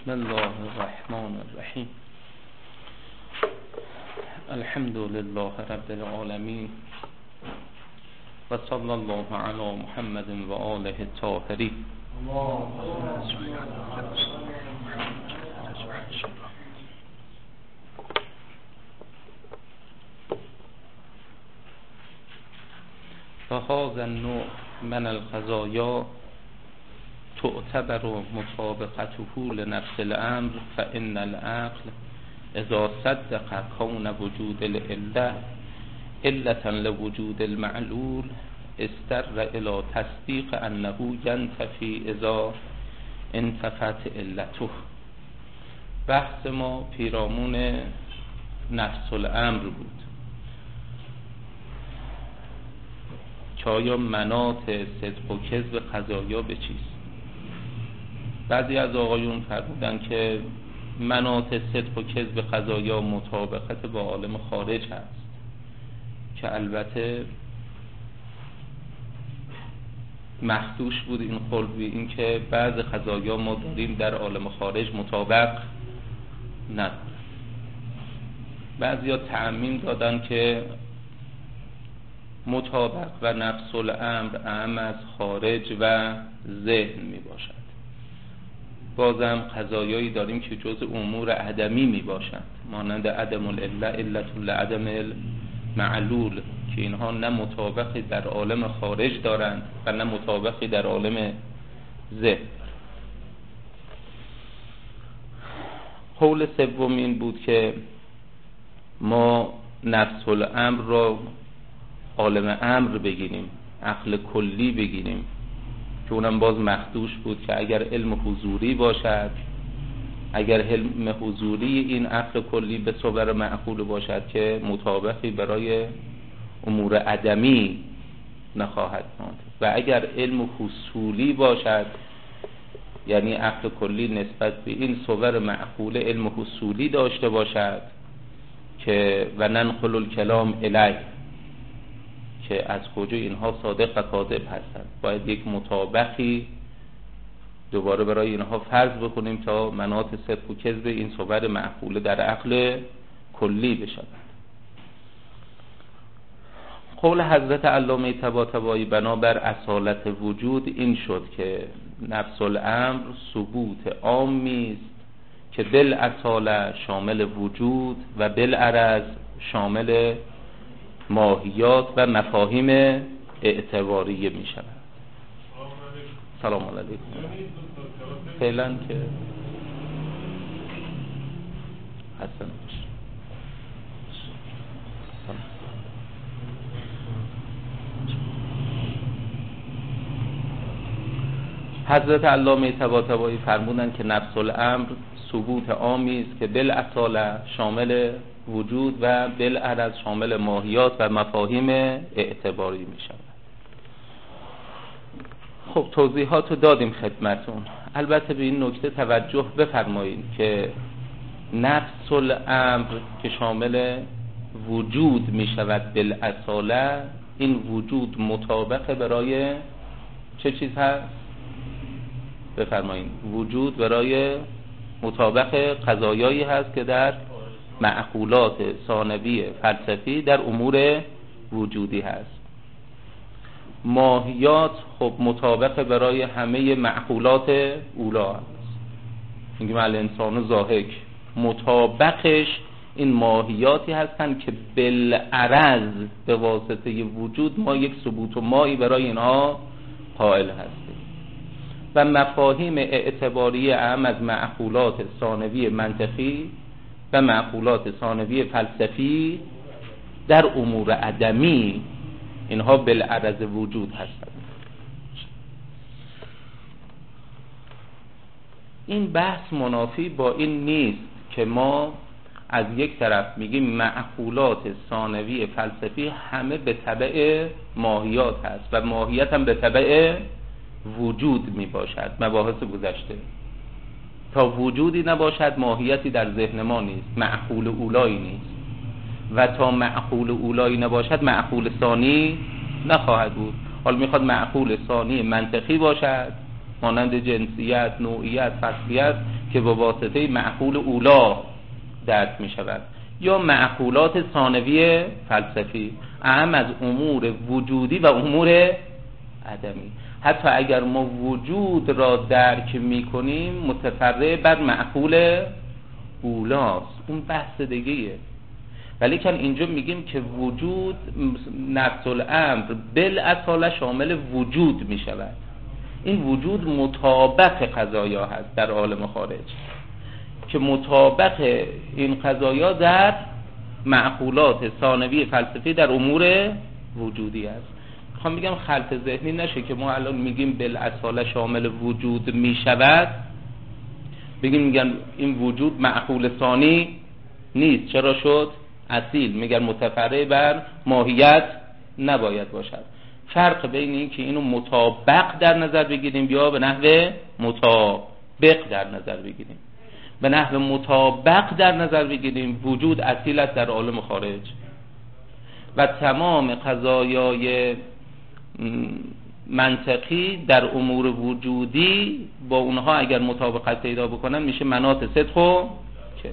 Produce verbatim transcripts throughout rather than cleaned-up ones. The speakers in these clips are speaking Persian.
بسم الله الرحمن الرحیم. الحمد لله رب العالمین و صلی الله علی محمد و آله الطاهرین. فهذا النوع من القضايا تعتبر مطابقته لنفس الامر، فإن العقل اذا صدق كون وجود العلة علة لوجود المعلول استر الى تصدیق انه ينتفي اذا انتفت علته. بحث ما پیرامون نفس الامر بود که آیا مناط صدق و کذب قضایا به چیست؟ بعضی از آقایون فرمودن که مناط صدق و کذب قضایا مطابقت با عالم خارج هست، که البته مخدوش بود این قول به این که بعض قضایا ما داریم در عالم خارج مطابق نداره. بعضی ها تعمیم دادن که مطابق و نفس الامر اعم از خارج و ذهن می باشد. بازم قضایایی داریم که جز امور عدمی می باشند، مانند عدم العله علت لعدم المعلول، که اینها نه مطابقی در عالم خارج دارند و نه مطابقی در عالم ذهن. قول سوم این بود که ما نفس الامر را عالم امر بگیریم، عقل کلی بگیریم، که اونم باز مخدوش بود که اگر علم حضوری باشد، اگر علم حضوری این عقل کلی به صور معقول باشد که مطابقی برای امور عدمی نخواهد ماند، و اگر علم حصولی باشد، یعنی عقل کلی نسبت به این صور معقول علم حصولی داشته باشد که و ننقل الکلام الیه، که از کجا اینها صادق و کاذب هستند، باید یک مطابقی دوباره برای اینها فرض بکنیم تا مناط صدق و کذب این صور معقوله در عقل کلی بشود. قول حضرت علامه طباطبایی بنابر اصالت وجود این شد که نفس الامر ثبوت عامی است که بالاصاله شامل وجود و بالعرض شامل ماهیات و مفاهیم اعتباریه می شود. سلام علیکم. فعلا که حسن باشه. حضرت علامه طباطبایی فرمودند که نفس الامر ثبوت عامی است که بالاصاله شامل وجود و بالعرض شامل ماهیات و مفاهیم اعتباری می شود. خب توضیحات رو دادیم خدمتون. البته به این نکته توجه بفرمایید که نفس الامر که شامل وجود می شود بالاصاله، این وجود مطابق برای چه چیز هست؟ بفرمایید. وجود برای مطابق قضایایی هست که در معقولات ثانوی فلسفی در امور وجودی هست. ماهیات خب مطابق برای همه معقولات اولا هست. میگیم الانسان ضاحک، مطابقش این ماهیاتی هستند که بالعرض به واسطه وجود ما یک ثبوت و مایی برای اینها قائل هستیم. و مفاهیم اعتباری اعم از معقولات ثانوی منطقی و معقولات ثانوی فلسفی در امور عدمی اینها بالعرض وجود هستند. این بحث منافی با این نیست که ما از یک طرف میگیم معقولات ثانوی فلسفی همه به تبع ماهیات هست و ماهیت هم به تبع وجود می باشد. مباحث گذشته تا وجودی نباشد ماهیتی در ذهن ما نیست، معقول اولایی نیست، و تا معقول اولایی نباشد معقول ثانی نخواهد بود. حال میخواد معقول ثانی منطقی باشد، مانند جنسیت، نوعیت، فصلیت، که با واسطه معقول اولا درک می شود، یا معقولات ثانوی فلسفی اهم از امور وجودی و امور عدمی. حتی اگر ما وجود را درک می کنیم متفرع بر معقول اولاست، اون بحث دیگه‌ایه. ولی که اینجا میگیم که وجود نفس الامر بالاصاله شامل وجود می شود. این وجود مطابق قضایا هست در عالم خارج، که مطابق این قضایا در معقولات ثانوی فلسفی در امور وجودی است. میخوام بگم خلط ذهنی نشه که ما الان میگیم بالاصاله شامل وجود می شود، بگیم میگن این وجود معقول ثانی نیست. چرا شد؟ اصیل. میگن متفرع بر ماهیت نباید باشد. فرق بین این که اینو مطابق در نظر بگیریم یا به نحو مطابق در نظر بگیریم. به نحو مطابق در نظر بگیریم وجود اصیل است در عالم خارج و تمام قضایای منطقی در امور وجودی با اونها اگر مطابقت پیدا بکنن میشه مناط صدق و کذب.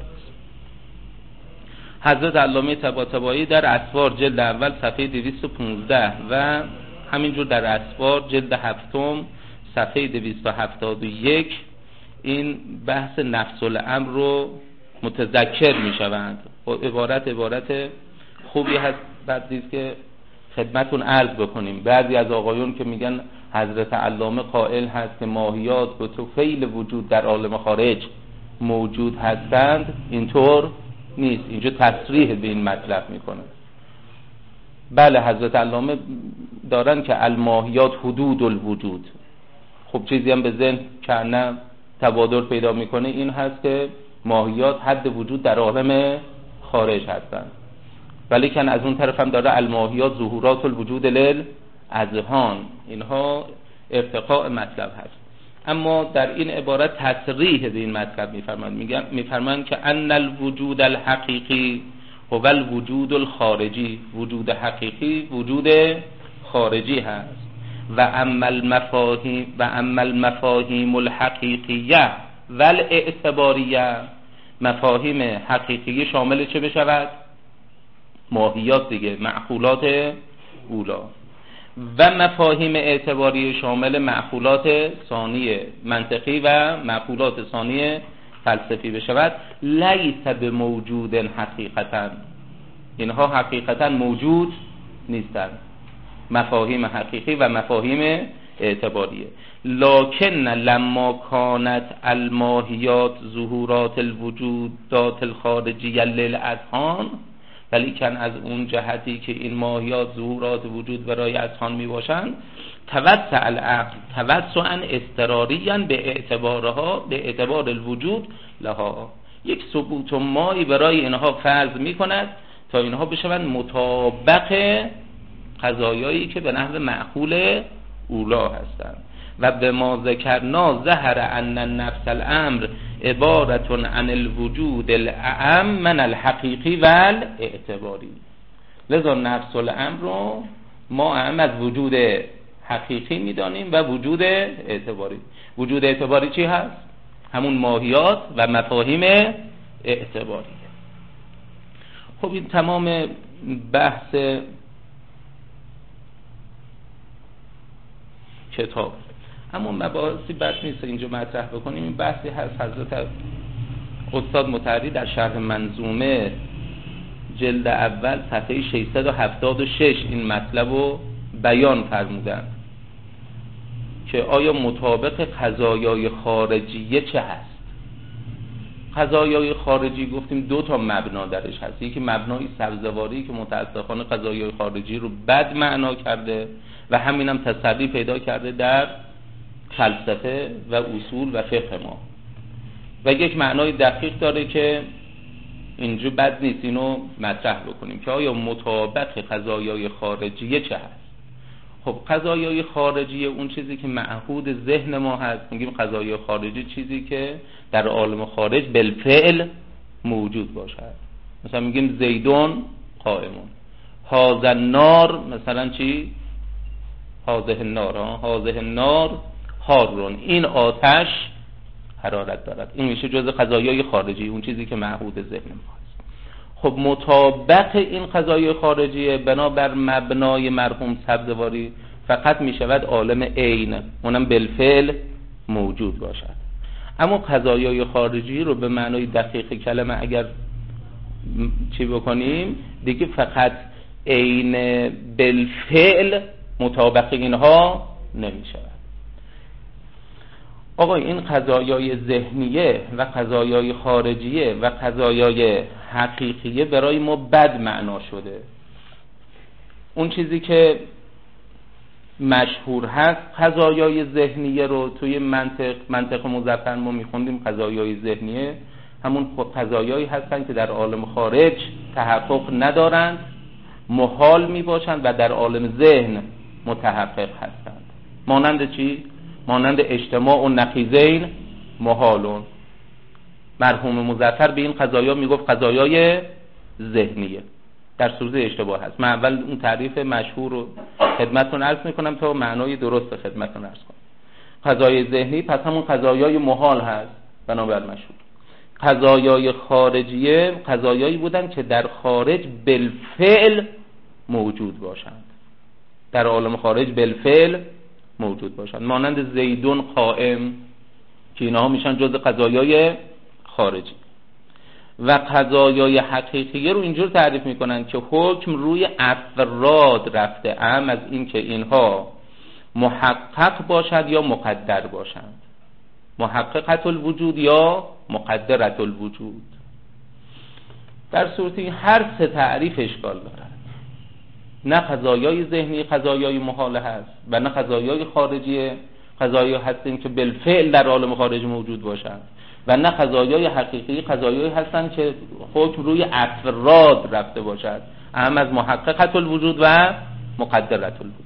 حضرت علامه طباطبایی در اسفار جلد اول صفحه دویست و پانزده و همینجور در اسفار جلد هفتم صفحه دویست و هفتاد و یک این بحث نفس الامر رو متذکر میشوند. عبارت عبارت خوبی هست، بعد دید که خدمتون عرض بکنیم. بعضی از آقایون که میگن حضرت علامه قائل هست که ماهیات به طفیل وجود در عالم خارج موجود هستند، اینطور نیست. اینجا تصریح به این مطلب میکنه. بله حضرت علامه دارن که الماهیات حدود الوجود. خب چیزی هم به ذهن که نه تبادر پیدا میکنه این هست که ماهیات حد وجود در عالم خارج هستند، ولی کن از اون طرف هم داره الماهیات ظهورات الوجود للاذهان. اینها ارتقاء مطلب هست. اما در این عبارت تصریح به این مطلب میفرمایند، میگن میفرمایند که ان الوجود الحقیقی هو الوجود الخارجی. وجود حقیقی وجود خارجی هست. و اما المفاهیم و اما المفاهیم الحقیقیه والاعتباریه، مفاهیم حقیقی شامل چه بشود؟ ماهیات دیگه، معقولات اولا. و مفاهیم اعتباری شامل معقولات ثانیه منطقی و معقولات ثانیه فلسفی بشود. لیس بموجود حقیقتا، اینها حقیقتا موجود نیستند، مفاهیم حقیقی و مفاهیم اعتباریه. لکن لما کانت الماهیات ظهورات الوجودات الخارجیه للاذهان، ولی کن از اون جهتی که این ماهیات ظهورات وجود برای اذهان می باشند، توسع العقل توسعا اضطراریاً به اعتبارها به اعتبار الوجود لها، یک ثبوت مایی برای اینها فرض می کند تا اینها بشوند مطابق قضایایی که به نحو معقول اولا هستند. و به ما ذکرنا ظهر ان النفس الامر عبارت عن الوجود الاعم من الحقیقی و الاعتباری. لذا نفس الامر رو ما اعم از وجود حقیقی میدانیم و وجود اعتباری. وجود اعتباری چی هست؟ همون ماهیات و مفاهیم اعتباری. خب این تمام بحث کتاب. اما مباحثی بس نیست اینجا مطرح بکنیم. این بحثی هست حضرت استاد مطهری در شرح منظومه جلد اول صفحه ششصد و هفتاد و شش این مطلب رو بیان فرمودن که آیا مطابق قضایای خارجیه چه هست. قضایای خارجی گفتیم دو تا مبنا درش هست. یکی مبنای سبزواری که متاسفانه قضایای خارجی رو بد معنا کرده و همین هم تسری پیدا کرده در فلسفه و اصول و فقه ما، و یک معنای دقیق داره که اینجا بد نیست اینو مطرح بکنیم که آیا مطابق قضایای خارجیه چه هست. خب قضایای خارجیه اون چیزی که معهود ذهن ما هست. میگیم قضایای خارجی چیزی که در عالم خارج بالفعل موجود باشد. مثلا میگیم زیدون قائمون، هذا النار مثلا چی؟ هذه النار هذه النار حارون، این آتش حرارت دارد. این میشه جزء قضایای خارجی، اون چیزی که معهود ذهن ما است. خب مطابق این قضایای خارجی بنابر مبنای مرحوم سبزواری فقط میشود عالم عین، اونم بالفعل موجود باشد. اما قضایای خارجی رو به معنای دقیق کلمه اگر چی بکنیم دیگه فقط عین بالفعل مطابق اینها نمیشود. آقا این قضایای ذهنیه و قضایای خارجیه و قضایای حقیقیه برای ما بد معنا شده. اون چیزی که مشهور هست قضایای ذهنیه رو توی منطق منطق مظفر ما میخوندیم قضایای ذهنیه همون قضایایی هستن که در عالم خارج تحقق ندارند، محال میباشند و در عالم ذهن متحقق هستند. مانند چی؟ مانند اجتماع و نقیضین محالون. مرحوم مظفر به این قضایا میگفت قضایای ذهنیه، در صورت اشتباه هست. من اول اون تعریف مشهور رو خدمتتون عرض میکنم تا معنای درست خدمتتون عرض کنم. قضایای ذهنی پس همون قضایای محال هست بنابر مشهور. قضایای خارجیه قضایایی بودن که در خارج بالفعل موجود باشند، در عالم خارج بالفعل موجود باشند، مانند زیدون قائم که اینها میشن جزء قضایای خارجی. و قضایای حقیقیه رو اینجور تعریف میکنن که حکم روی افراد رفته ام از این که اینها محقق باشد یا مقدر باشند، محققت الوجود یا مقدرت الوجود. در صورتی هر سه تعریف اشکال دارد، نه قضایای ذهنی قضایای محال هست و نه قضایای خارجی قضایایی هستن که بالفعل در عالم خارج موجود باشند و نه قضایای حقیقی قضایایی هستن که حکم روی افراد رفته باشد، اهم از محققت الوجود و مقدرت الوجود.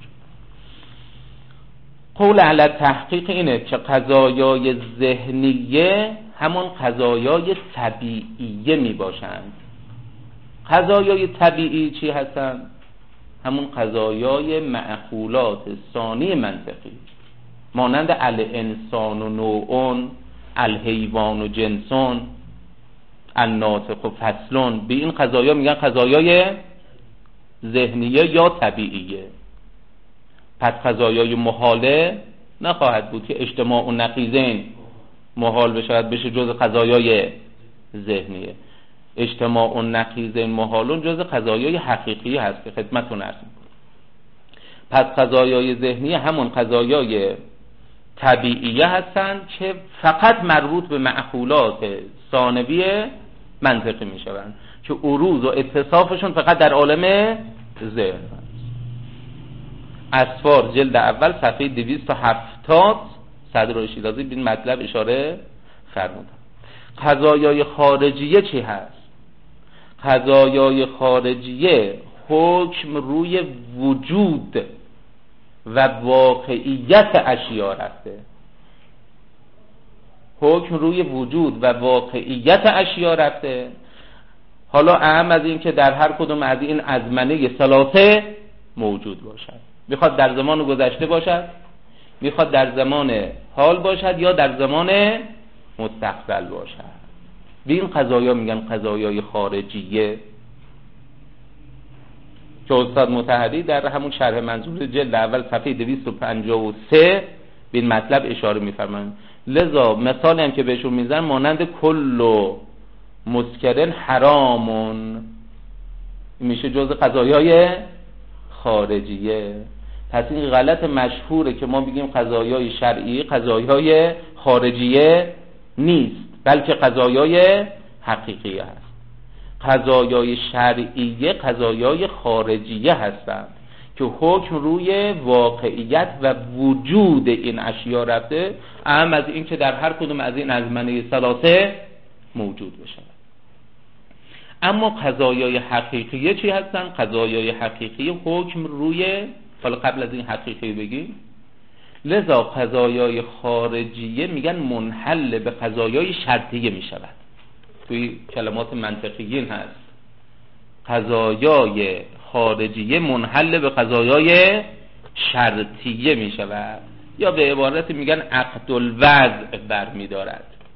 قول علی تحقیق اینه که قضایای ذهنیه همون قضایای طبیعیه می باشند. قضایای طبیعی چی هستن؟ همون قضایای معقولات ثانی منطقی، مانند الانسان و نوعون، الحیوان و جنسون، الناطق و فصلون. به این قضایا میگن قضایای ذهنیه یا طبیعیه. پس قضایای محاله نخواهد بود که اجتماع و نقیضین محال بشود بشه جز قضایای ذهنیه. اجتماع و نقیضین محالون جز قضایای حقیقی هست که خدمتتون عرض می‌کنم. پس قضایای ذهنیه همون قضایای طبیعیه هستند که فقط مربوط به معقولات ثانوی منطقی میشوند که عروض و اتصافشون فقط در عالم ذهن است. اسفار جلد اول صفحه دویست و هفتاد صدر شیرازی به این مطلب اشاره فرمودن. قضایای خارجیه چی هست؟ قضایای خارجیه حکم روی وجود و واقعیت اشیا رفته. حکم روی وجود و واقعیت اشیا رفته. حالا اهم از این که در هر کدوم از این ازمنه ثلاثه موجود باشد، میخواد در زمان گذشته باشد، میخواد در زمان حال باشد یا در زمان مستقبل باشد. به این قضایا میگن قضایای خارجیه که استاد مطهری در همون شرح منظور جلد اول صفحه دویست و پنجاه و سه به این مطلب اشاره میفرمایند. لذا مثالی هم که بهشون میزن مانند کل مسکرن حرامون میشه جز قضایای خارجیه. پس این غلط مشهوره که ما بگیم قضایای شرعی قضایای خارجیه نیست، بلکه قضایای حقیقیه هست. قضایای شرعیه قضایای خارجیه هستند که حکم روی واقعیت و وجود این اشیا رفته، اهم از این که در هر کدوم از این ازمنه ثلاثه موجود بشه. اما قضایای حقیقیه چی هستن؟ قضایای حقیقیه حکم روی، حالا قبل از این حقیقی بگیم، لذا قضایای خارجیه میگن منحل به قضایای شرطیه میشود. توی کلمات منطقیین هست قضایای خارجیه منحل به قضایای شرطیه میشود، یا به عبارت میگن عقد الوضع برمیدارد.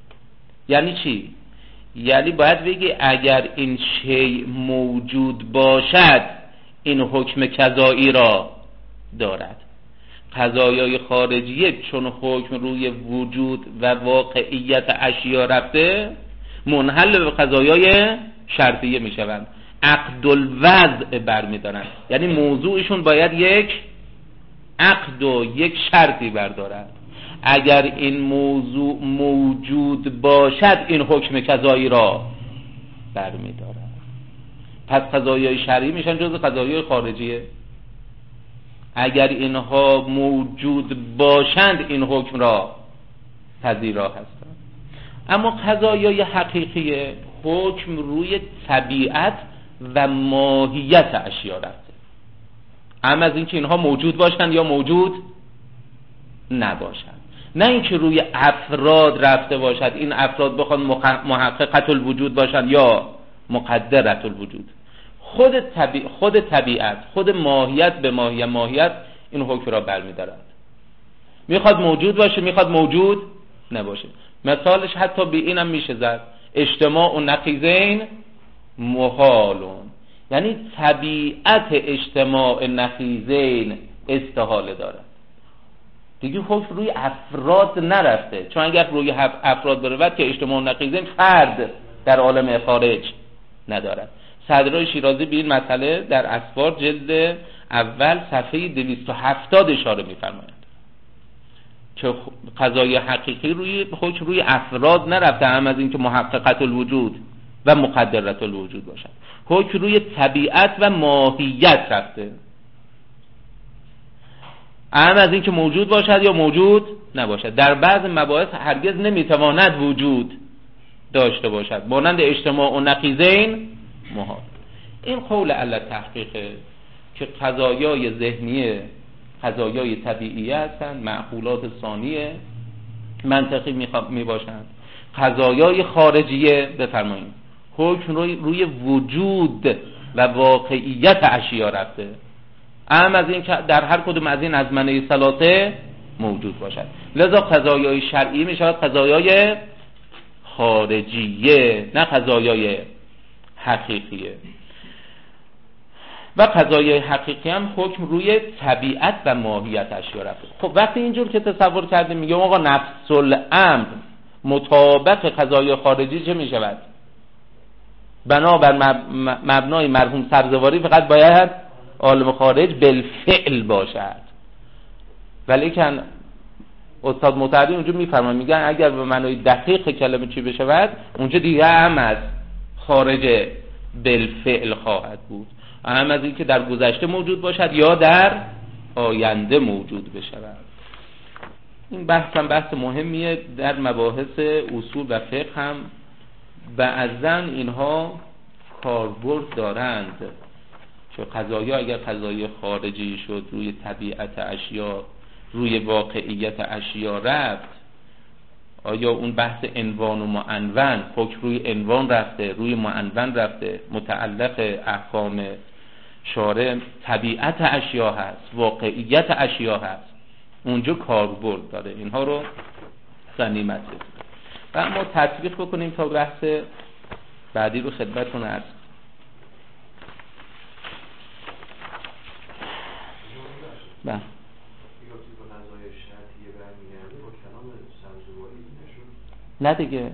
یعنی چی؟ یعنی باید بگی اگر این شیء موجود باشد این حکم قضایی را دارد. قضایای خارجیه چون حکم روی وجود و واقعیت اشیا رفته منحل به قضایای شرطیه می شوند، عقد الوضع برمیدارن، یعنی موضوعشون باید یک عقد و یک شرطی بردارد. اگر این موضوع موجود باشد این حکم قضایی را برمیدارد. پس قضایای شرعی میشن جزء قضایای خارجیه. اگر اینها موجود باشند این حکم را پذیرا هستند. اما قضایای حقیقیه حکم روی طبیعت و ماهیت اشیا رفته، اما از اینکه اینها موجود باشند یا موجود نباشند، نه اینکه روی افراد رفته باشد این افراد بخوان محققت الوجود باشند یا مقدرت الوجود. خود طبیعت خود طبیعت خود ماهیت به ماهیت ماهیت این حکم را برمی‌دارد. میخواد موجود باشه میخواد موجود نباشه. مثالش حتی به اینم میشه زد اجتماع و نقیضین محالون، یعنی طبیعت اجتماع نقیضین استحاله دارد. دیگه حکم روی افراد نرفته، چون اگر روی افراد برود که اجتماع نقیضین فرد در عالم خارج ندارد. صدرای شیرازی به این مسئله در اسفار جلد اول صفحه دویست و هفتاد اشاره می‌فرمایند که قضای حقیقی روی حکم روی افراد نرفته، هم از اینکه محققت الوجود و مقدرت الوجود باشد، حکم روی طبیعت و ماهیت رفته، هم از اینکه موجود باشد یا موجود نباشد. در بعض مباحث هرگز نمیتواند وجود داشته باشد، مانند اجتماع و نقیضین محال. این قول علی تحقیقه که قضایای ذهنیه قضایای طبیعی هستند، معقولات ثانیه منطقی می باشند. قضایای خارجیه بفرمایید حکم روی, روی وجود و واقعیت اشیا رفته، اهم از این که در هر کدوم از این ازمنه ثلاثه موجود باشد. لذا قضایای شرعی می شود قضایای خارجیه نه قضایای حقیقیه. و قضایای حقیقی هم حکم روی طبیعت و ماهیت اشیا رفته. خب وقتی اینجور که تصور کردیم میگم آقا نفس الامر مطابق قضایای خارجی چه می شود؟ بنابر مبنای مرحوم سبزواری فقط باید عالم خارج بالفعل باشد. ولیکن استاد متحری اونجا میفرمان میگن اگر به معنای دقیق کلمه چی بشود اونجا دیگه هم از خارج بالفعل خواهد بود، هم از این که در گذشته موجود باشد یا در آینده موجود بشود. این بحث هم بحث مهمیه در مباحث اصول و فقه هم بعضاً اینها کاربرد دارند که قضایا اگر قضای خارجی شد روی طبیعت اشیا روی واقعیت اشیا رفت، آیا اون بحث عنوان و معنون حکم روی عنوان رفته روی معنون رفته، متعلق احکام شارع طبیعت اشیا هست واقعیت اشیا هست، اونجا کاربرد داره. اینها رو غنیمت بدید و ما تطبیق بکنیم تا بحث بعدی رو خدمتتون عرض. بله نه دیگه،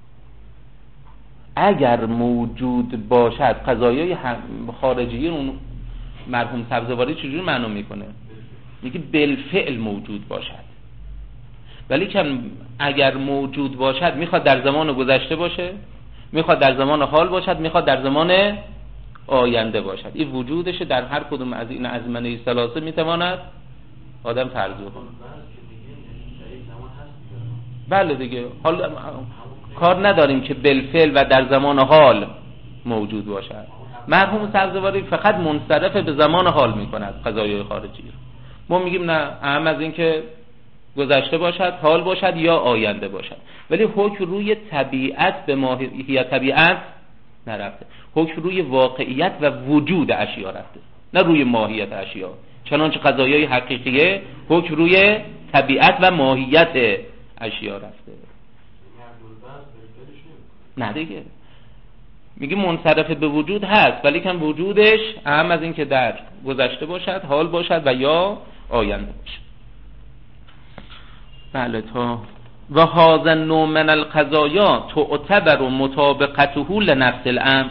اگر موجود باشد قضایای خارجی اون مرحوم سبزواری چجوری معنا میکنه؟ میگه بالفعل موجود باشد، ولی که اگر موجود باشد میخواد در زمان گذشته باشه، میخواد در زمان حال باشد، میخواد در زمان آینده باشد. این وجودش در هر کدوم از این ازمنه ثلاثه میتواند آدم ترجمه کنه. بله دیگه، حال کار نداریم که بالفعل و در زمان حال موجود باشد. مرحوم سبزواری فقط منصرف به زمان حال میکند قضایای خارجی. ما میگیم نه، اهم از این که گذشته باشد، حال باشد یا آینده باشد. ولی حکم روی طبیعت به ماهیت طبیعت نرفته، حکم روی واقعیت و وجود اشیا رفته، نه روی ماهیت اشیا. چنانچه قضایای حقیقیه حکم روی طبیعت و ماهیت اشیا رفته. نه دیگه، میگه منصرف به وجود هست ولی کن وجودش اهم از این که در گذشته باشد، حال باشد و یا آینده باشد. بله تا و هذا النوع من القضایا تعتبر مطابقته لنفس الامر.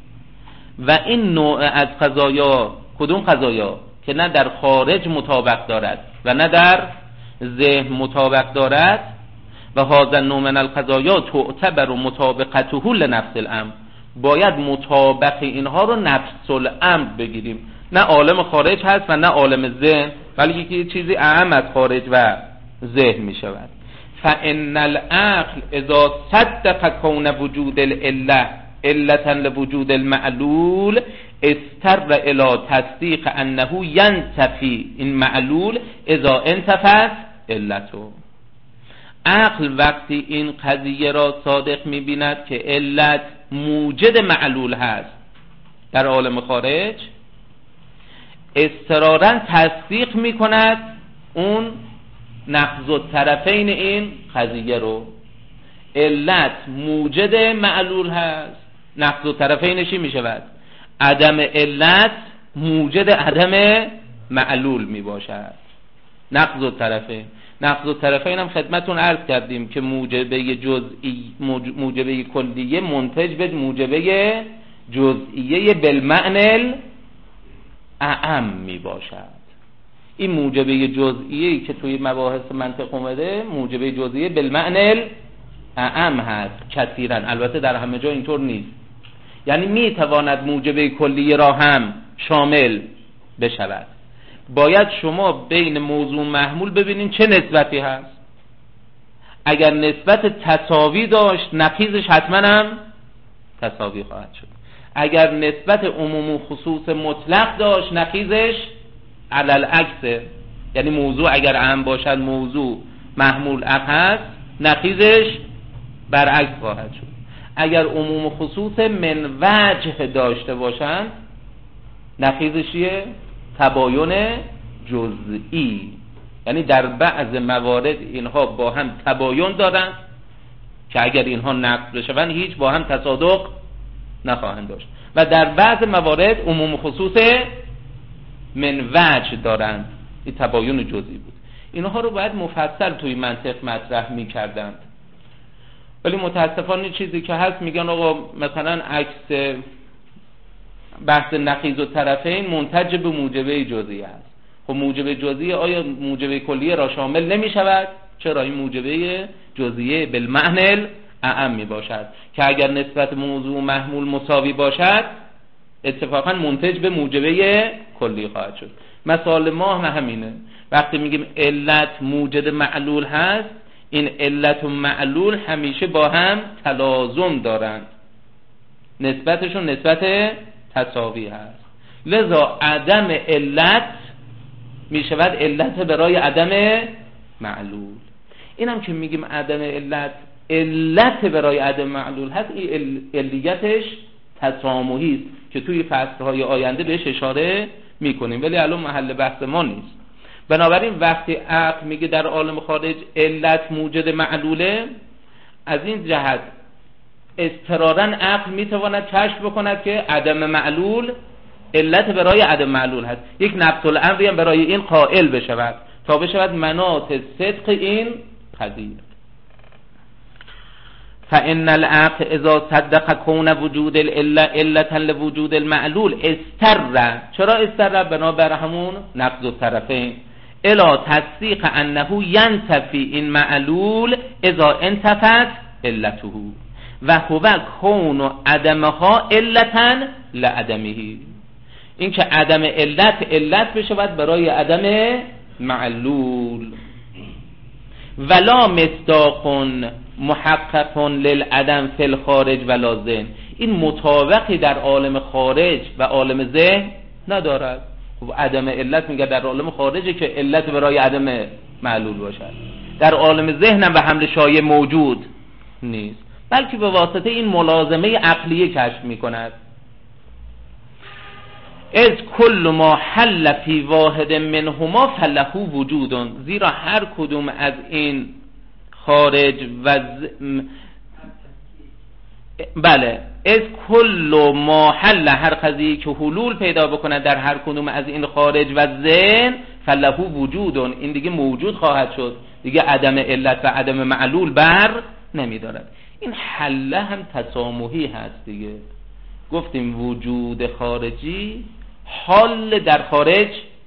و این نوع از قضایا، کدوم قضایا؟ که نه در خارج مطابق دارد و نه در ذهن مطابق دارد. و هذا النوع من القضایا تعتبر مطابقته لنفس الامر، باید مطابق اینها رو نفس الامر بگیریم، نه عالم خارج هست و نه عالم ذهن، ولی یکی چیزی اهم از خارج و ذهن می شود. فان العقل اذا صدق کون وجود العله علتا لوجود المعلول استر الى تصدیق انه ینتفی این معلول اذا انتفت علته. عقل وقتی این قضیه را صادق می بیند که علت موجد معلول هست در عالم خارج، اضطراراً تصدیق می کند اون نقض الطرفین این قضیه رو. علت موجد معلول هست، نقض الطرفین چی می شود؟ عدم علت موجد عدم معلول می باشد. نقض الطرفین، نقض الطرفین هم خدمتون عرض کردیم که موجبه جزئی موجبه کلیه منتج به موجبه جزئیه بالمعنى اعم می باشد. این موجبه جزئیه‌ای که توی مباحث منطق اومده موجبه جزئیه بالمعنى اعم هست کثیرا، البته در همه جا اینطور نیست. یعنی می تواند موجبه کلیه را هم شامل بشود. باید شما بین موضوع محمول ببینین چه نسبتی هست. اگر نسبت تساوی داشت نقیضش حتما هم تساوی خواهد شد. اگر نسبت عموم و خصوص مطلق داشت نقیضش علل عکسه، یعنی موضوع اگر اهم باشد موضوع محمول اخ هست نقیضش برعکس خواهد شد. اگر عموم و خصوص من وجه داشته باشند نقیضش چیه؟ تباین جزئی، یعنی در بعض موارد اینها با هم تباین دارند که اگر اینها نقض بشوند هیچ با هم تصادق نخواهند داشت، و در بعض موارد عموم خصوص من وجه دارند. این تباین جزئی بود. اینها رو باید مفصل توی منطق مطرح می‌کردند، ولی متاسفانه چیزی که هست میگن آقا مثلا عکس بحث نقیض و طرفین منتج به موجبه جزئی است. خب موجبه جزئی آیا موجبه کلیه را شامل نمی شود؟ چرا؟ این موجبه جزئیه بالمعنى اعم می باشد که اگر نسبت موضوع محمول مساوی باشد اتفاقا منتج به موجبه کلی خواهد شد. مثال ما هم همینه. وقتی میگیم علت موجد معلول هست، این علت و معلول همیشه با هم تلازم دارند، نسبتشون نسبت تساوی هست. لذا عدم علت می شود علت برای عدم معلول. اینم که میگیم عدم علت علت برای عدم معلول هست، این علیتش تسامحی است که توی فصلهای آینده بهش اشاره میکنیم، ولی الان محل بحث ما نیست. بنابراین وقتی عقل میگه در عالم خارج علت موجد معلوله، از این جهت اضطراراً عقل میتواند کشف بکند که عدم معلول علت برای عدم معلول هست. یک نفس الامری هم برای این قائل بشود تا بشود مناط صدق این قضیه. فإن العقل اذا صدق کون وجود العله علتا لوجود المعلول استر. چرا استر؟ بنابر همون نقض الطرفین الا تصدیق انه ینتفی این معلول اذا انتفت علته و هو کون عدمها علتا لعدمه. این که عدم علت علت بشود برای عدم معلول. ولا مصداق محقق للعدم فی الخارج ولا ذهن. این مطابقی در عالم خارج و عالم ذهن ندارد. خب عدم علت میگه در عالم خارجی که علت برای عدم معلول باشد، در عالم ذهن هم به حمل شایع موجود نیست، بلکه به واسطه این ملازمه عقلیه کشف میکند. از کل ما حل فی واحد منهما فله وجود. زیرا هر کدوم از این خارج و ز... بله از کل ما حل، هر قضیه که حلول پیدا بکنه در هر کدوم از این خارج و ذهن، فله وجودون، این دیگه موجود خواهد شد، دیگه عدم علت و عدم معلول بر نمیدارد. این حله هم تسامحی هست دیگه. گفتیم وجود خارجی حال در خارج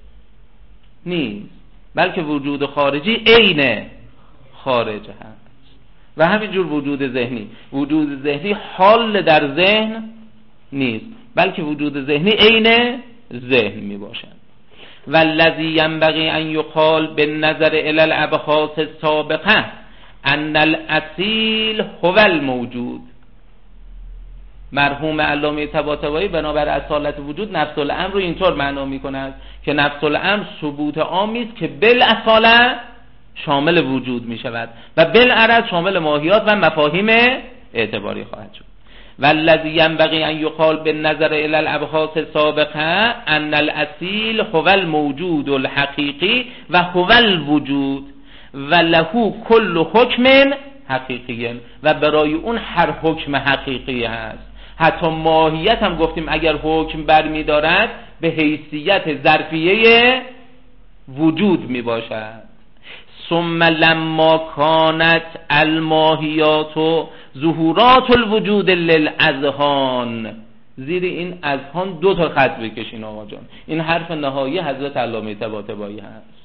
نیست، بلکه وجود خارجی عین خارج هست. و همینجور وجود ذهنی، وجود ذهنی حال در ذهن نیست، بلکه وجود ذهنی عین ذهن می باشد. والذی ینبغی ان یقال بالنظر الی الابحاث السابقه ان الاصیل هو الموجود. مرحوم علامه طباطبایی بنابر اصالت وجود نفس الامر رو اینطور معنا می‌کند که نفس الامر ثبوت عامی است که بالاصاله شامل وجود می‌شود و بالعرض شامل ماهیات و مفاهیم اعتباری خواهد شد. والذی ینبغی ان یقال بالنظر الی الابحاث السابقه ان الاصیل هو الموجود الحقیقی و هو الوجود و له کل حکم حقیقی، و برای اون هر حکم حقیقی هست. حتی ماهیت هم گفتیم اگر حکم برمی دارد به حیثیت ظرفیه وجود می باشد. ثم لما کانت الماهیات و ظهورات الوجود للاذهان، زیر این اذهان دو تا خط بکشین آقا جان، این حرف نهایی حضرت علامه طباطبایی هست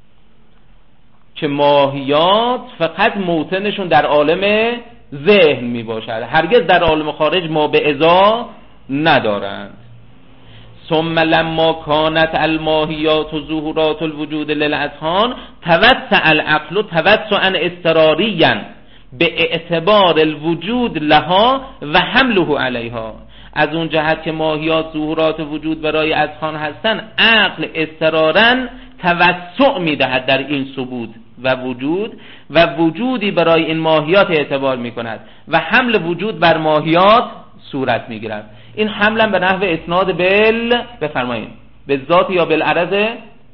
که ماهیات فقط موطنشون در عالم ذهن می باشد، هرگز در عالم خارج ما به ازا ندارند. ثم لما کانت الماهیات و ظهورات الوجود للاذهان توسع العقل توسعا اضطراریا به اعتبار الوجود لها و حمله علیها. از اون جهت که ماهیات ظهورات وجود برای اذهان هستند، عقل اضطراراً توسع میدهد در این ثبوت و وجود و وجودی برای این ماهیات اعتبار میکند و حمل وجود بر ماهیات صورت میگیرد. این حملا به نحو اسناد بل بفرمایید به ذات یا بالعرض،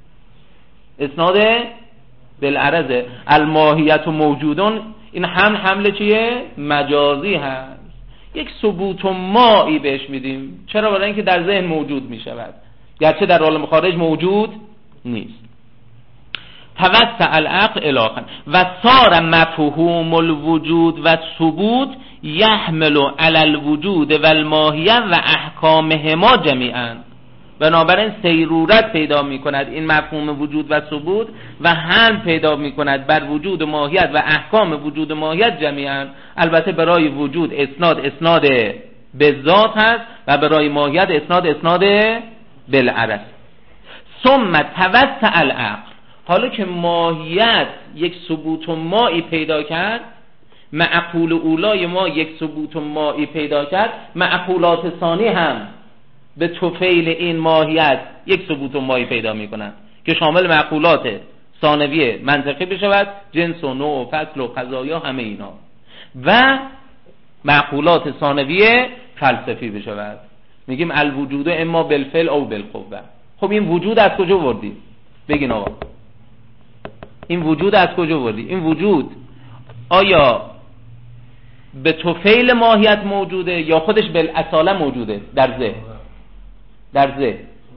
اسناد بالعرض الماهیت و موجودون، این حمل حمل چیه؟ مجازی هست. یک ثبوت و مایی بهش میدیم. چرا؟ برای اینکه در ذهن موجود میشود، گرچه در عالم خارج موجود نیست. توسع العقل الاخر و صار مفهوم الوجود و ثبوت یحمل علی الوجود و الماهیه و احکامهما جمیعا. بنابراین سیرورت پیدا می کند این مفهوم وجود و ثبوت و هم پیدا می کند بر وجود ماهیت و احکام وجود ماهیت جمیعا. البته برای وجود اسناد اسناد به ذات هست و برای ماهیت اسناد اسناد بالعرض. ثم توسع العقل، حالا که ماهیت یک ثبوت و مایی پیدا کرد، معقول اولای ما یک ثبوت و مایی پیدا کرد، معقولات ثانی هم به طفیل این ماهیت یک ثبوت و مایی پیدا می کنند که شامل معقولات ثانویه منطقی بشود، جنس و نوع و فصل و قضایا همه اینا، و معقولات ثانویه فلسفی بشود. میگیم الوجود اما بالفعل او بالقوه. خب این وجود از کجا وردی؟ بگین آقا، این وجود از کجا وردی؟ این وجود آیا به طفیل ماهیت موجوده یا خودش بالاصاله موجوده در ذهن؟ در ذهن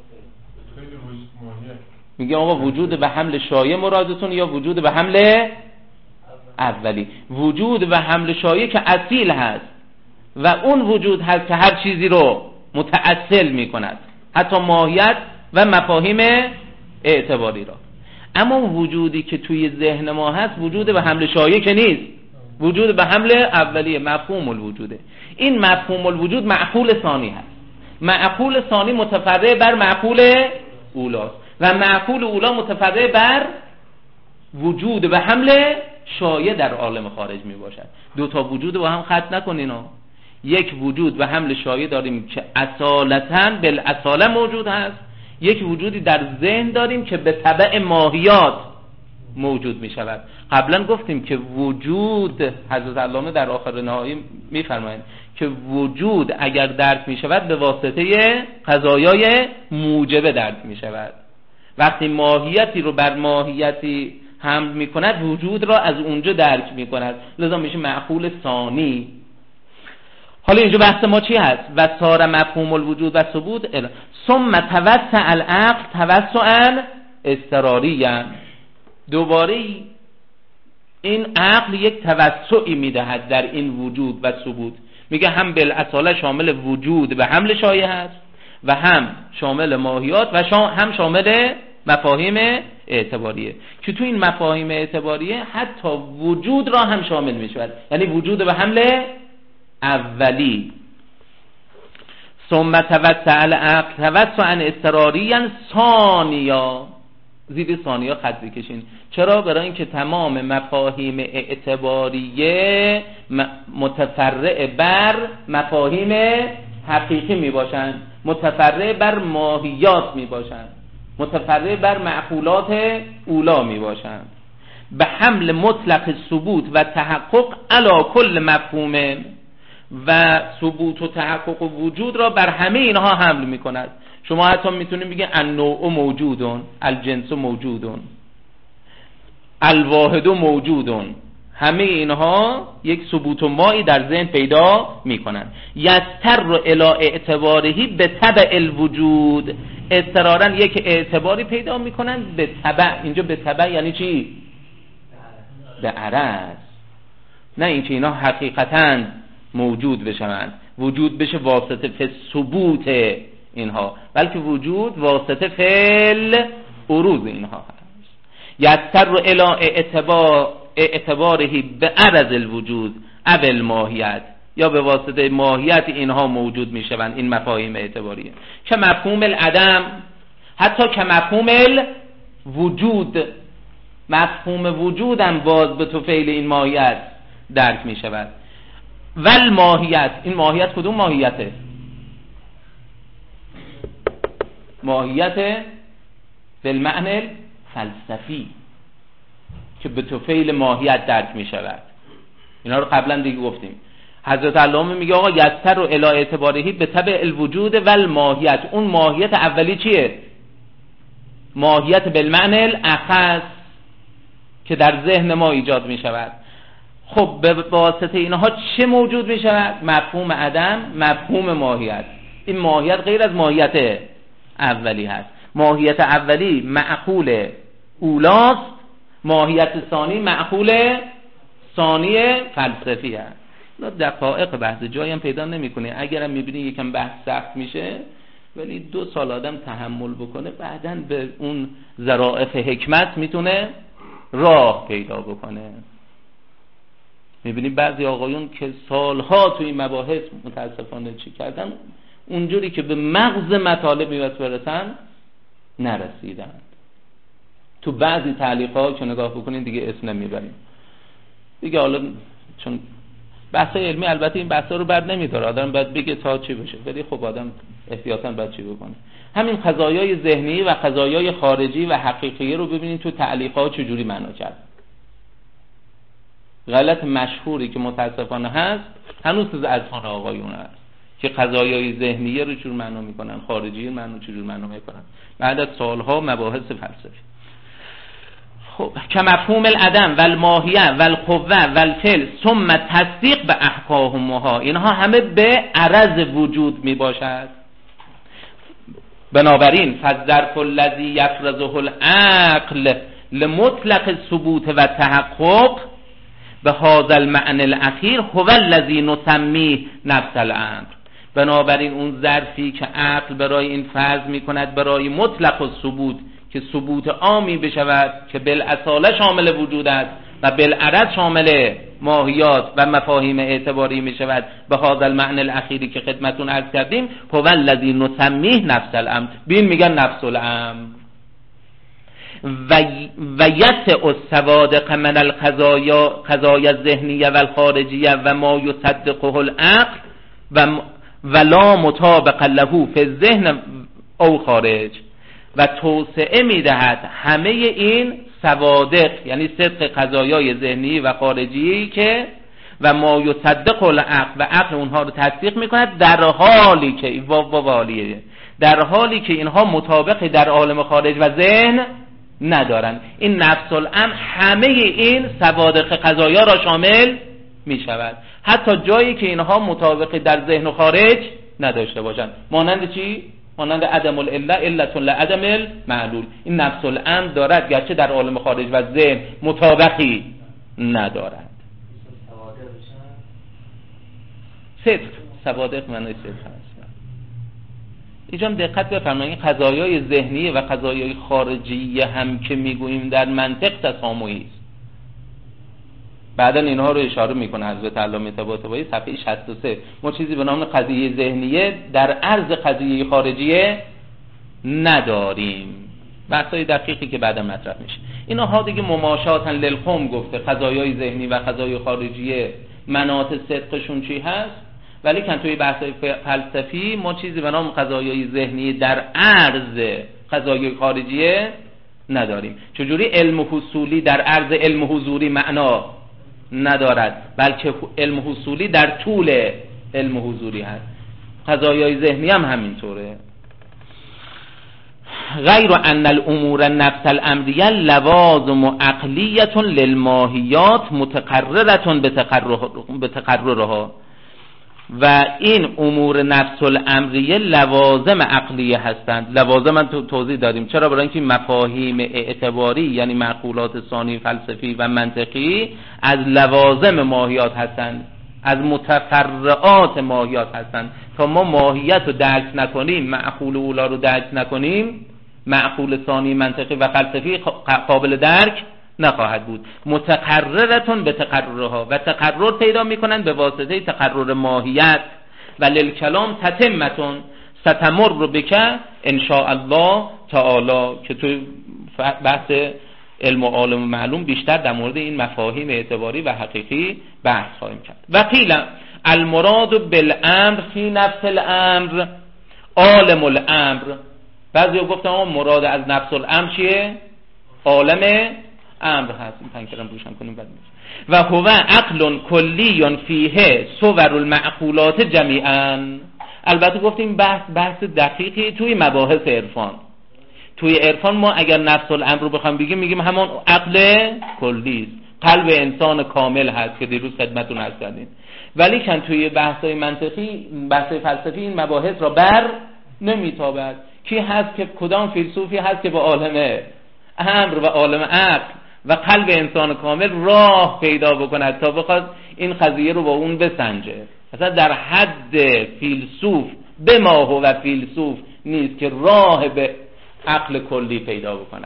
میگه آقا وجود به حمل شایع مرادتون یا وجود به حمل اولی؟ وجود به حمل شایع که اصیل هست و اون وجود هست که هر چیزی رو متأصل میکند، حتی ماهیت و مفاهیم اعتباری را. اما وجودی که توی ذهن ما هست وجود به حمل شایع که نیست، وجود به حمل اولیه، مفهوم الوجوده. این مفهوم الوجود معقول ثانی هست. معقول ثانی متفرع بر معقول اولاست و معقول اولا متفرع بر وجود به حمل شایع در عالم خارج می باشد. دو تا وجود با هم خط نکنینا. یک وجود به حمل شایع داریم که اصالتاً بالاصاله موجود هست، یک وجودی در ذهن داریم که به تبع ماهیات موجود می شود. قبلا گفتیم که وجود، حضرت علامه در آخر نهایی می فرمایند که وجود اگر درک می شود به واسطه قضایای موجبه درک می شود. وقتی ماهیتی رو بر ماهیتی حمل می کند وجود را از اونجا درک می کند، لذا میشه معقول ثانی. حالا اینجا بحث ما چی هست؟ و صار مفهوم الوجود و ثبوت ثم توسع العقل توسعا اضطراریا. دوباره این عقل یک توسعی میدهد در این وجود و ثبوت، میگه هم بالاصاله شامل وجود و حمل شایع هست و هم شامل ماهیات و شام هم شامل مفاهیم اعتباریه، که تو این مفاهیم اعتباریه حتی وجود را هم شامل میشود، یعنی وجود و حمل اولی. ثم توسع العقل توسعا اضطراریا ثانیا، زیر ثانیا خط بکشین. چرا؟ برای اینکه تمام مفاهیم اعتباریه متفرع بر مفاهیم حقیقی می باشند، متفرع بر ماهیات می باشند، متفرع بر معقولات اولا می باشند. به حمل مطلق ثبوت و تحقق علی کل مفهوم، و ثبوت و تحقق و وجود را بر همه اینها حمل می کند. شما حتی میتونید بگید النوع موجودون، الجنس موجودون، الواحد موجودون، همه اینها یک ثبوت و مایی در ذهن پیدا میکنند. یستر الی اعتبارهی به تبع الوجود، اضطرارا یک اعتباری پیدا میکنند به تبع. اینجا به تبع یعنی چی؟ به عرض، نه اینکه اینا حقیقتا موجود بشوند، وجود بشه واسطه فی ثبوت اینها، بلکه وجود واسطه فعل عروض اینها هست. یستر الی اعتبار اعتبارهی به عرض الوجود اول ماهیت، یا به واسطه ماهیت اینها موجود می شوند این مفاهیم اعتباریه، که مفهوم العدم، حتی که مفهوم الوجود، مفهوم وجودم باز به طفیل این ماهیت درک می شود. ول ماهیت، این ماهیت کدوم ماهیته؟ ماهیت بالمعنی فلسفی که به طفیل ماهیت درک می شود. اینا رو قبلا دیگه گفتیم. حضرت علامه میگه آقا یستر و الی اعتبارهی به تبع الوجود و الماهیت. اون ماهیت اولی چیه؟ ماهیت بالمعنی الاخص که در ذهن ما ایجاد می شود. خب به واسطه اینها چه موجود می شود؟ مفهوم عدم، مفهوم ماهیت. این ماهیت غیر از ماهیت اولی هست. ماهیت اولی معقول اولاست، ماهیت ثانی معقول ثانی فلسفی هست. دقایق بحث جایی هم پیدا نمی‌کنه. اگرم می‌بینی یکم بحث سخت میشه، ولی دو سال آدم تحمل بکنه، بعداً به اون ظرافت حکمت میتونه راه پیدا بکنه. می‌بینی بعضی آقایون که سالها توی این مباحث متاسفانه چی کردن، اونجوری که به مغز مطالب می‌باید برسن نرسیدن. تو بعضی تعلیق‌ها که نگاه بکنین دیگه اسم نمیبریم دیگه. حالا چون بحث علمی البته این بحثا رو بر نمیداره، آدم باید بگه تا چی بشه، ولی خب آدم احتیاطاً باید چی بکنه. همین قضایای ذهنی و قضایای خارجی و حقیقی رو ببینید تو تعلیق‌ها چجوری معنا کرد. غلط مشهوری که متاسفانه هست هنوز از اذهان آقایون هست که قضایای ذهنی رو چجور معنا میکنن، خارجی معنا چجور معنا میکنن بعد از سالها مباحث فلسفی. خب که مفهوم العدم و الماهیه و القوه و الفعل ثم تصدیق به احکامها، اینها همه به عرض وجود می باشد. بنابراین فالظرف الذی یفرضه العقل لمطلق ثبوت و تحقق به هذا المعنى الاخیر هو الذی نسمیه نفس الامر. بنابراین اون ظرفی که عقل برای این فرض می کند برای مطلق و ثبوت که ثبوت عامی بشود که بالاصاله شامل وجود است و بالعرض شامل ماهیات و مفاهیم اعتباری می شود به هذا المعنى الاخیری که خدمتون عرض کردیم، هو الذی نسمیه نفس الامر. بین میگن نفس الامر. و یسع الصوادق من القضایا قضایا الذهنیه و الخارجیه و ما یصدقه العقل و ولا مطابق له فی الذهن او خارج. و توسعه میدهد همه این صوادق، یعنی صدق قضایای ذهنی و خارجی که و ما یصدق العقل و عقل اونها رو تصدیق میکند، در حالی که و والیه در حالی که اینها مطابق در عالم خارج و ذهن ندارند. این نفس الامر همه این صوادق قضایا را شامل می شود، حتی جایی که اینها مطابقی در ذهن و خارج نداشته باشند. مانند چی؟ مانند عدم العله علت لعدم المعلول. این نفس الامر دارد گرچه در عالم خارج و ذهن مطابقی ندارد. صدق، صوادق معنی صدق هست. اینجا دقت بفرمایید، قضایای ذهنی و قضایای خارجی هم که میگوییم در منطق تسامحی است. بعدن اینها رو اشاره میکنه حضرت علامه طباطبایی صفحه شصت و سه. ما چیزی به نام قضیه ذهنیه در عرض قضیه خارجیه نداریم. بحثای دقیقی که بعدا مطرح میشه. اینها دیگه مماشاتن للقوم گفته، قضایای ذهنی و قضایای خارجیه مناط صدقشون چی هست، ولی کن توی بحثای فلسفی ما چیزی به نام قضایای ذهنی در عرض قضایای خارجیه نداریم. چجوری علم حصولی در عرض علم حضوری معنا ندارد، بلکه علم حصولی در طول علم حضوری هست. قضایای ذهنی هم همینطوره. غیر ان الامور نفس الامریه لوازم عقلیه للماهیات متقرره بتقررها، و این امور نفس الامریه لوازم عقلیه هستند. لوازم من تو توضیح دادیم چرا، برای اینکه مفاهیم اعتباری یعنی معقولات ثانی فلسفی و منطقی از لوازم ماهیات هستند، از متفرعات ماهیات هستند. تا ما ماهیت رو درک نکنیم، معقول اولا رو درک نکنیم، معقول ثانی منطقی و فلسفی قابل درک نخواهد بود. متقررتون به تقررها، و تقرر پیدا میکنن به واسطه تقرر ماهیت. و للکلام تتمتون ستمر رو بکن ان شاء الله تعالی، که توی بحث علم و عالم و معلوم بیشتر در مورد این مفاهیم اعتباری و حقیقی بحث خواهیم کرد. و قیل المراد بالامر فی نفس الامر عالم الامر. بعضیا گفتن ما مراد از نفس الامر چیه؟ عالم امر هست. این پنکرم روشن کنیم بعد میشه. و هو عقل کلی فیه صور المعقولات جمیعا. البته گفتیم بحث بحث دقیقی توی مباحث عرفان. توی عرفان ما اگر نفس الامر رو بخوام بگیم میگیم همون عقل کلی است، قلب انسان کامل هست که دیروز خدمتتون عرض کردیم. ولی کن توی بحث‌های منطقی، بحث‌های فلسفی این مباحث را بر نمیتابد. کی هست که کدام فیلسوفی هست که با عالم امر و عالم عقل و قلب انسان کامل راه پیدا بکند تا بخواد این قضیه رو با اون بسنجه؟ مثلا در حد فیلسوف به ما هو فیلسوف نیست که راه به عقل کلی پیدا بکند.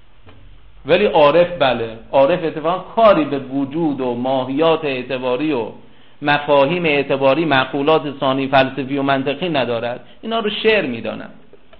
ولی عارف بله، عارف اتفاقا کاری به وجود و ماهیات اعتباری و مفاهیم اعتباری، معقولات ثانی فلسفی و منطقی ندارد. اینا رو شعر میدانند.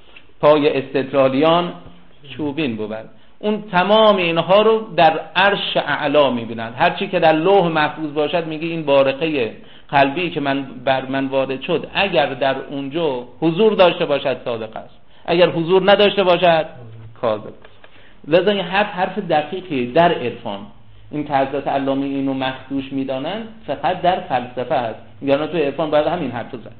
پای استدلالیان چوبین بود. اون تمام اینها رو در عرش اعلا میبینند. هر چی که در لوح محفوظ باشد میگه این بارقه قلبی که من بر من وارد شد اگر در اونجا حضور داشته باشد صادق است، اگر حضور نداشته باشد کاذب است. لذا این حرف حرف دقیقی در عرفان. این که حضرت علامه اینو مخدوش میدانند فقط در فلسفه هست، میگن تو عرفان باید همین حرف رو زد.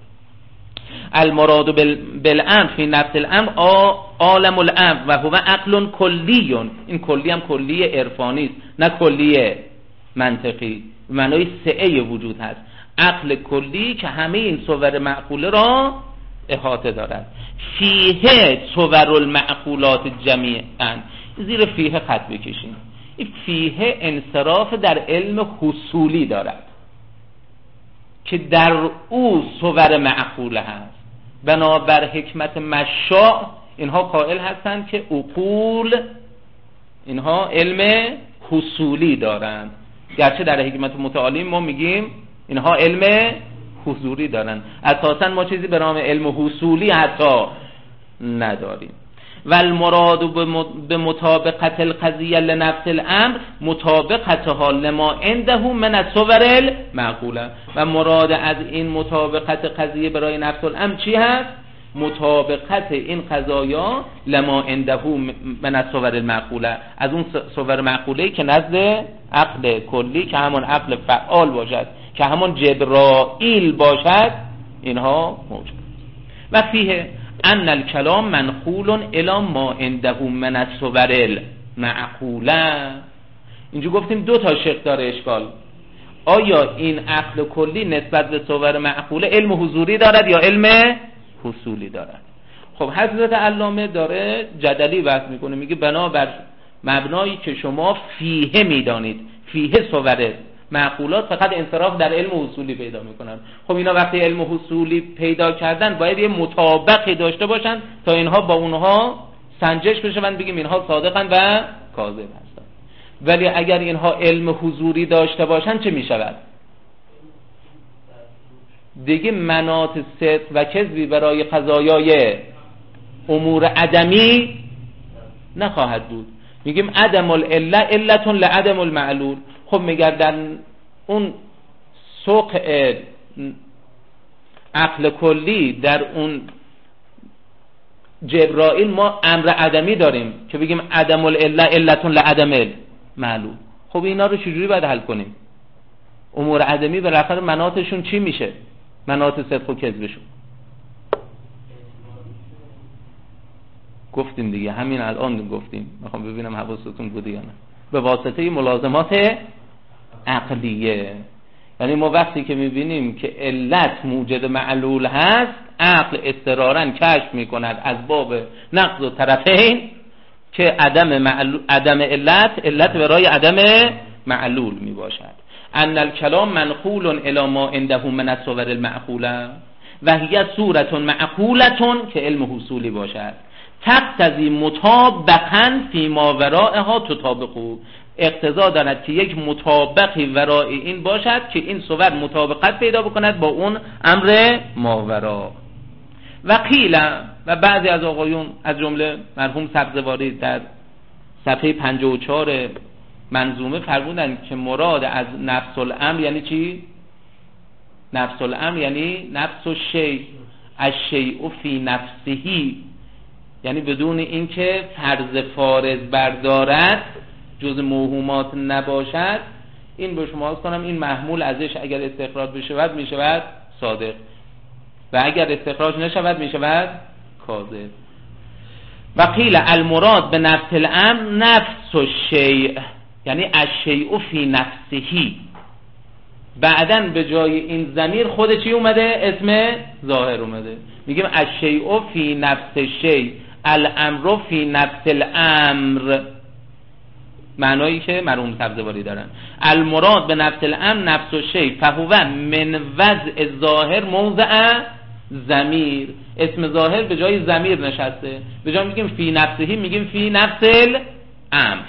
المراد بالامر فی نفس الامر عالم الامر و هو عقل کلی. این کلی هم کلی عرفانی است، نه کلی منطقی. معنای سعه وجود هست. عقل کلی که همه این صور معقوله را احاطه دارد. فیه صور المعقولات جمیعا. زیر فیه خط بکشین. این فیه انصراف در علم حصولی دارد که در او صور معقوله هست. بنابر حکمت مشاع اینها قائل هستند که عقول اینها علم حصولی دارند، گرچه در حکمت متعالی ما میگیم اینها علم حضوری دارند. اساسا ما چیزی به نام علم حصولی حتی نداریم. و المراد به مطابقت القضیه لنفس الامر مطابقتها لما عنده من الصور المعقوله. و مراد از این مطابقت قضیه برای نفس الامر چی هست؟ مطابقت این قضایا لما عنده من الصور المعقوله، از اون صور معقوله که نزد عقل کلی که همون عقل فعال باشد، که همون جبرائیل باشد، اینها موجود. و فیه ان الکلام منقول الی ما عنده من الصور المعقوله. اینجا گفتیم دو تا شق داره اشکال. آیا این عقل کلی نسبت به صور معقوله علم حضوری دارد یا علم حصولی دارد؟ خب حضرت علامه داره جدلی بحث میکنه، میگه بنابر مبنایی که شما فیه میدانید، فیه صور معقولات فقط انصراف در علم حصولی پیدا میکنن. خب اینا وقتی علم حصولی پیدا کردن باید یه مطابقی داشته باشن تا اینها با اونها سنجش بشه و بگیم اینها صادقن و کاذب هستن. ولی اگر اینها علم حضوری داشته باشن چه میشود؟ دیگه مناط صدق و کذبی برای قضایای امور عدمی نخواهد بود. میگیم عدم العله علتون لعدم المعلول. خب میگر در اون سوق عقل کلی، در اون جبرائیل ما امر عدمی داریم که بگیم عدم العله علتون لعدم المعلول. خب اینا رو چجوری باید حل کنیم؟ امور عدمی بالاخره مناطشون چی میشه؟ مناط صدق و کذبشون گفتیم دیگه، همین الان گفتیم. میخوام ببینم حواستون بوده یا نه. به واسطه ملازمات عقلیه. یعنی ما وقتی که میبینیم که علت موجد معلول هست، عقل اضطراراً کشف میکند از باب نقض و طرفین که عدم معلول، عدم علت علت برای عدم معلول میباشد. ان الکلام منقول الی ما عنده من الصور المعقوله و هی صورت معقوله که علم حصولی باشد، تقتضی مطابقا فی ما ورائها تطابقو، اقتضا دارد که یک مطابقی ورای این باشد که این صور مطابقت پیدا بکند با اون امر ماورا. و قیل، و بعضی از آقایون از جمله مرحوم سبزواری در صفحه پنجاه و چهار منظومه فرمودند که مراد از نفس الامر یعنی چی؟ نفس الامر یعنی نفس الشیء، الشیء فی نفسه، یعنی بدون اینکه فرض فارض بردارد، جز موهومات نباشد. این به شما عرض کنم این محمول ازش اگر استخراج بشود میشود صادق و اگر استخراج نشود میشود کاذب. و قیل المراد به نفس الامر نفس الشیء یعنی الشیء فی نفسه. بعدن به جای این ضمیر خود چی اومده؟ اسم ظاهر اومده. میگیم الشیء فی نفس الشیء، الامر فی نفس الامر، معنایی که مرحوم سبزواری دارن. المراد به نفس الامر نفس الشیء فهو من وضع ظاهر موضع ضمیر، اسم ظاهر به جای ضمیر نشسته. به جای میگیم فی نفسه میگیم فی نفس الامر.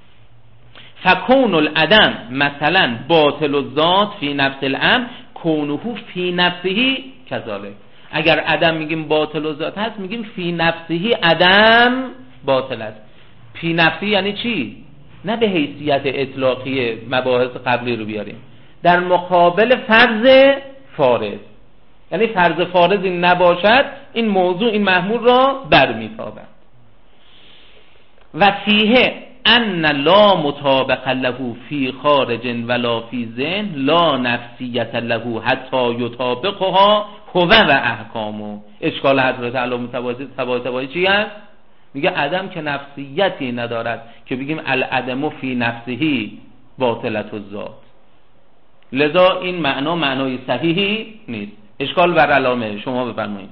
فکون العدم مثلا باطل الذات فی نفس الامر کونه فی نفسه کذالک. اگر عدم میگیم باطل الذات هست، میگیم فی نفسه عدم باطل است. فی نفسه یعنی چی؟ نه به حیثیت اطلاقی مباحث قبلی رو بیاریم، در مقابل فرض فارض. یعنی فرض فارضی نباشد این موضوع این محمول را برمیتابد. و فیه ان لا مطابق له فی خارج ولا فی ذهن لا نفسیت له حتی یطابقها هو و احکامو. اشکال حضرت علامه طباطبایی چی هست؟ میگه عدم که نفسیتی ندارد که بگیم العدم فی نفسه باطلت الذات، لذا این معنا معنای صحیحی نیست. اشکال بر علامه، شما بفرمایید.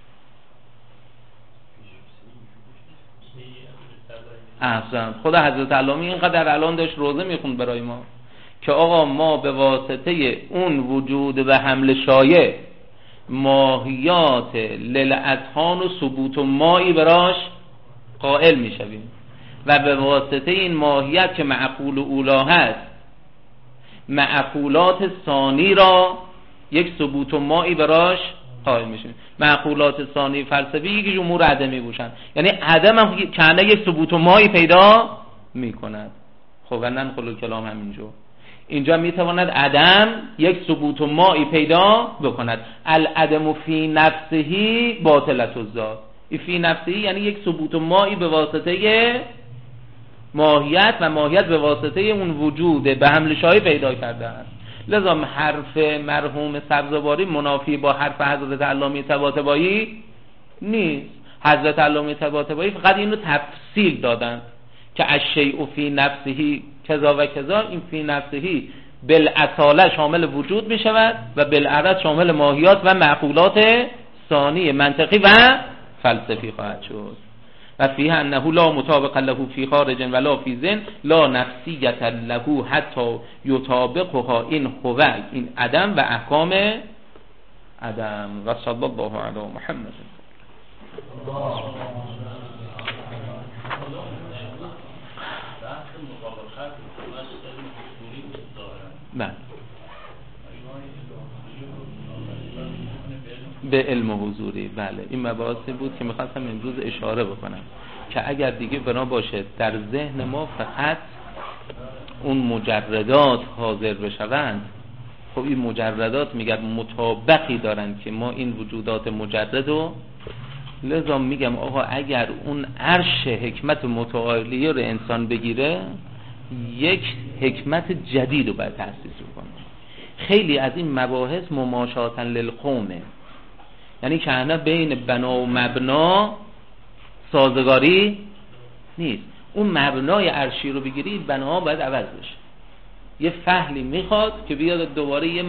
احسن. خدا حضرت علامه اینقدر الان داشت روزه میخوند برای ما که آقا ما به واسطه اون وجود و حمل شایع ماهیات للعطهان و ثبوت و مایی براش قائل میشویم و به واسطه این ماهیت که معقول اولا هست معقولات ثانی را یک ثبوت و مایی براش قائل میشیم. معقولات ثانی فلسفی یک امور عدمی باشن، یعنی عدم هم کنه یک ثبوت و مایی پیدا میکند. خب و ننقل کلام همینجا اینجا میتواند عدم یک ثبوت و مایی پیدا بکند. العدم فی نفسه باطلت الذات، فی نفسه یعنی یک ثبوت و مایی به واسطه ماهیت و ماهیت به واسطه اون وجود به حمل شایع پیدا کرده است. لذا حرف مرحوم سبزواری منافی با حرف حضرت علامه طباطبایی نیست. حضرت علامه طباطبایی فقط اینو تفصیل دادن که الشیء فی نفسه کذا و کذا، این فی نفسه بالاصاله شامل وجود می شود و بالعرض شامل ماهیات و معقولات ثانی منطقی و فلسفی خواهد شد. و فیه انه لا مطابق له فی خارج ولا فی ذهن لا نفسیت له حتی یطابقها این هو، این عدم و احکام عدم. و صلی الله علی محمد. بله به علم حضوری. بله این مباحثی بود که میخواستم امروز اشاره بکنم که اگر دیگه بنا باشه در ذهن ما فقط اون مجردات حاضر بشوند، خب این مجردات میگن مطابقی دارن که ما این وجودات مجرد رو، لذا میگم آقا اگر اون عرش حکمت متعالیه رو انسان بگیره یک حکمت جدید رو باید تأسیس کنه. خیلی از این مباحث مماشاتا للقومه، یعنی که انا بین بنا و مبنا سازگاری نیست. اون مبنای عرشی رو بگیری بناها باید عوض بشه. یه فهلی میخواد که بیاد دوباره یه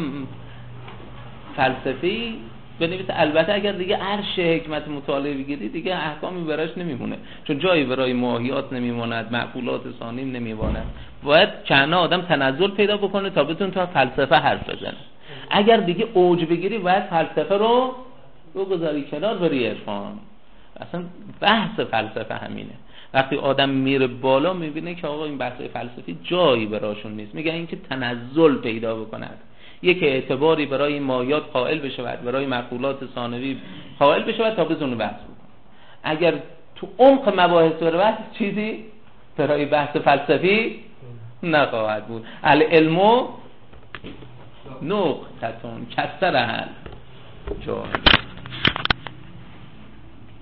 فلسفی بنویسه. البته اگر دیگه عرش حکمت مطالعه بگیری دیگه احکامی براش نمیمونه، چون جایی برای ماهیات نمیماند، معقولات ثانی نمیماند. باید چند آدم تنزل پیدا بکنه تا بتون تا فلسفه حرف بزنه. اگر دیگه اوج بگیری باید فلسفه رو بگذاری کنار بری عرفان. اصلا بحث فلسفه همینه. وقتی آدم میره بالا میبینه که آقا این بحث فلسفی جایی براشون نیست، میگه این که تنزل پیدا بکند، یک اعتباری برای ماهیات قائل بشه و برای معقولات ثانوی قائل بشه و تا بزنه بحث بکنه. اگر تو عمق مباحث بره بحث چیزی برای بحث فلسفی نخواهد بود. العلم نقطتون کسر حل جاهل.